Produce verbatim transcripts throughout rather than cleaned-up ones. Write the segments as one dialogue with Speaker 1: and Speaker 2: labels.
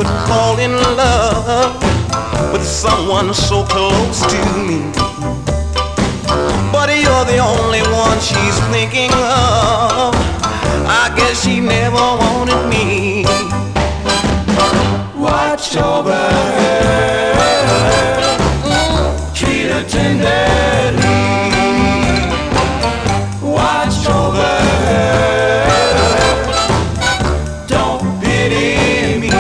Speaker 1: would fall in love with someone so close to me. But you're the only one she's thinking of. I guess she never wanted me. Watch over her, mm. treat her tenderly. Watch over her, don't pity me.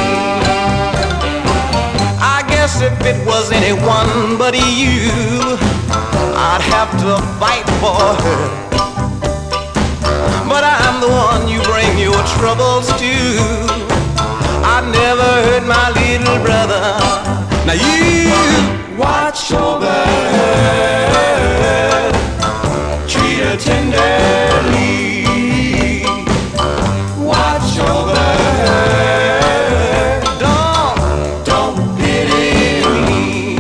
Speaker 1: I guess if it was anyone but you, I'd have to fight for her. But I'm the one you bring your troubles to. I never hurt my little brother. Now you watch over her, treat her tenderly. Watch over her, don't, don't pity me.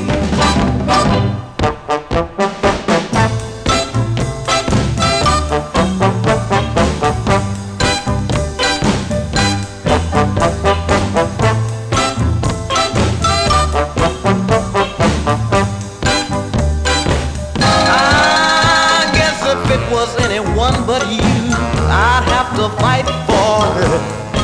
Speaker 1: Was anyone but you, I'd have to fight for her.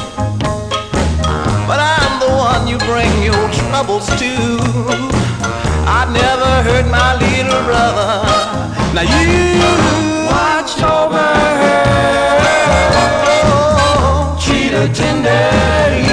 Speaker 1: But I'm the one you bring your troubles to. I'd never hurt my little brother. Now you watch over her, treat her tenderly.